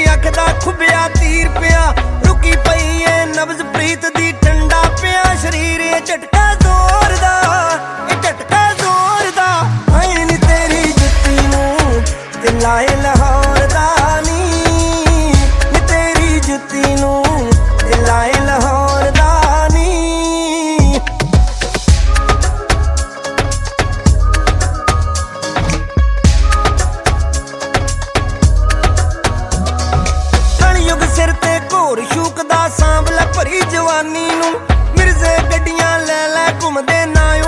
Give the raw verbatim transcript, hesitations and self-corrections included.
अख दा खुबिया तीर पिया रुकी पई ए नब्ज प्रीत दी ठंडा पिया शरीर झटका जोर दा ए झटका जोर दा हाय नी तेरी जुत्ती नूं ते लाए लाहौर दा नी नी तेरी जुत्ती नूं ते लाए लाहौर दा नी कलयुग सिर ते घोर शूक दा सांभ लै भरी जवानी नूं मिर्जे गड्डियां लै लै घुमदे ना